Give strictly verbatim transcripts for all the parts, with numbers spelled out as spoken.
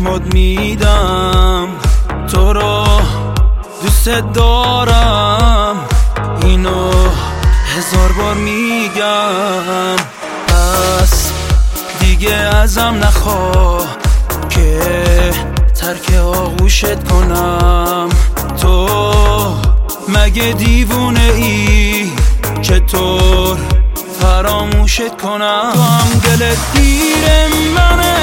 چشمات میدم، تو رو دوست دارم، اینو هزار بار میگم. پس دیگه ازم نخواه که ترک آغوشت کنم. تو مگه دیوونه ای چطور فراموشت کنم؟ تو هم دلت گیر منه،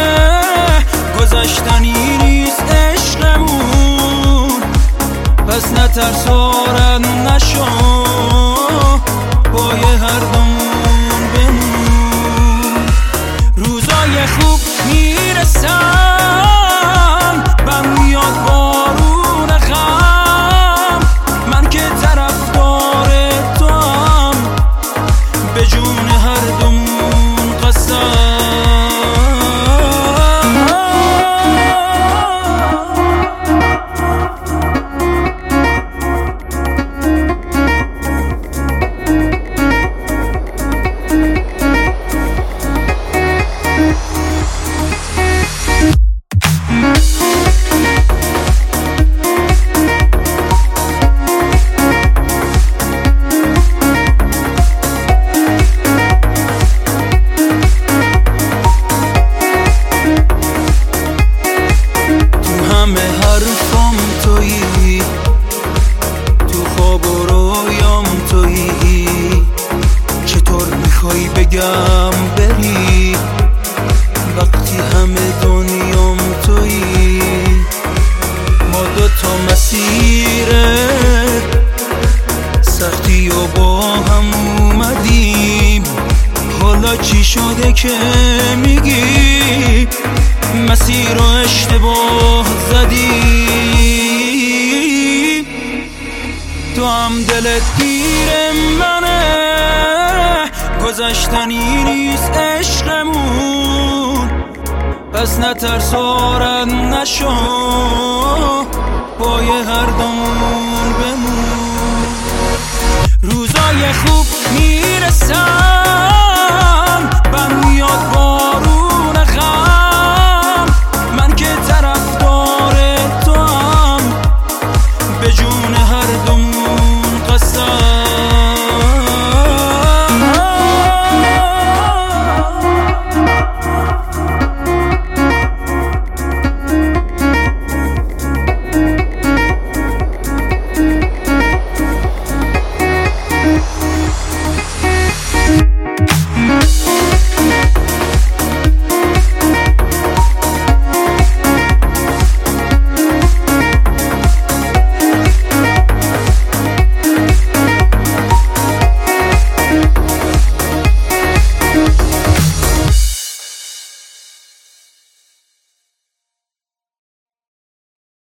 گذشتنی نیست عشقمون، پس نترس و رد نشو، پای هر دومون بمون. روزای خوب میرسن، بم میاد بارون غم، من که طرفدار توام، به جون هر دومون قسم. همه حرفم تویی، تو خواب و رویام تویی، چطور میخوای بگم بری وقتی همه دنیام تویی؟ ما دوتا مسیره سختی و با هم اومدیم، حالا چی شده که میگی مسیر رو اشتباه زدی؟ تو هم دلت گیر منه، گذشتنی نیست عشقمون، پس نترس و رد نشو، پای هر دومون بمون. روزای خوب می